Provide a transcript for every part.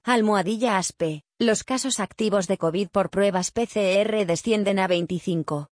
Almohadilla ASPE, los casos activos de COVID por pruebas PCR descienden a 25.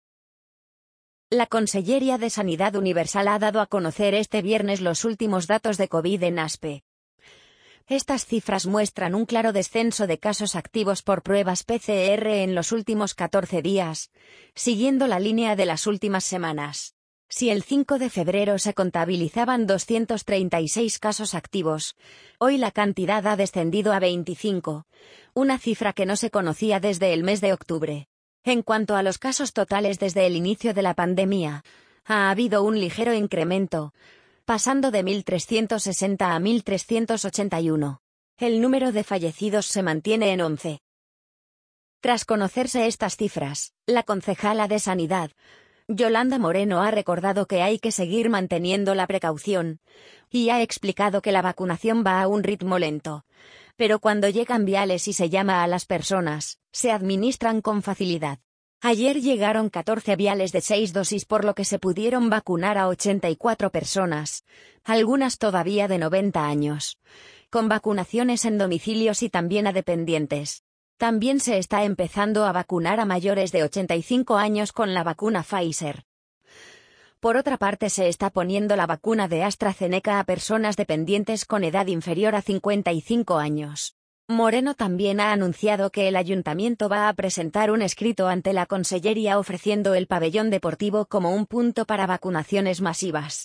La Conselleria de Sanidad Universal ha dado a conocer este viernes los últimos datos de COVID en ASPE. Estas cifras muestran un claro descenso de casos activos por pruebas PCR en los últimos 14 días, siguiendo la línea de las últimas semanas. Si el 5 de febrero se contabilizaban 236 casos activos, hoy la cantidad ha descendido a 25, una cifra que no se conocía desde el mes de octubre. En cuanto a los casos totales desde el inicio de la pandemia, ha habido un ligero incremento, pasando de 1.360 a 1.381. El número de fallecidos se mantiene en 11. Tras conocerse estas cifras, la concejala de Sanidad, Yolanda Moreno, ha recordado que hay que seguir manteniendo la precaución, y ha explicado que la vacunación va a un ritmo lento, pero cuando llegan viales y se llama a las personas, se administran con facilidad. Ayer llegaron 14 viales de 6 dosis, por lo que se pudieron vacunar a 84 personas, algunas todavía de 90 años, con vacunaciones en domicilios y también a dependientes. También se está empezando a vacunar a mayores de 85 años con la vacuna Pfizer. Por otra parte, se está poniendo la vacuna de AstraZeneca a personas dependientes con edad inferior a 55 años. Moreno también ha anunciado que el ayuntamiento va a presentar un escrito ante la Consellería ofreciendo el pabellón deportivo como un punto para vacunaciones masivas.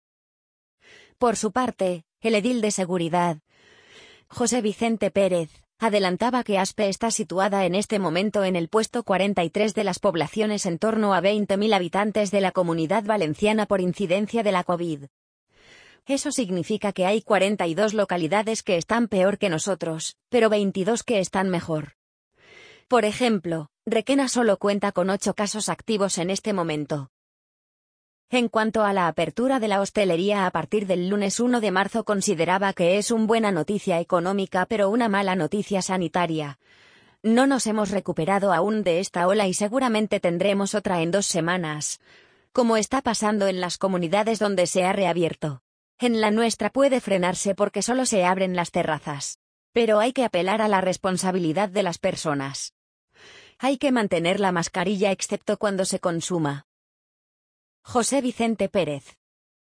Por su parte, el edil de Seguridad, José Vicente Pérez, adelantaba que ASPE está situada en este momento en el puesto 43 de las poblaciones en torno a 20.000 habitantes de la Comunidad Valenciana por incidencia de la COVID. Eso significa que hay 42 localidades que están peor que nosotros, pero 22 que están mejor. Por ejemplo, Requena solo cuenta con 8 casos activos en este momento. En cuanto a la apertura de la hostelería a partir del lunes 1 de marzo, consideraba que es una buena noticia económica pero una mala noticia sanitaria. No nos hemos recuperado aún de esta ola y seguramente tendremos otra en 2 semanas, como está pasando en las comunidades donde se ha reabierto. En la nuestra puede frenarse porque solo se abren las terrazas. Pero hay que apelar a la responsabilidad de las personas. Hay que mantener la mascarilla excepto cuando se consuma. José Vicente Pérez.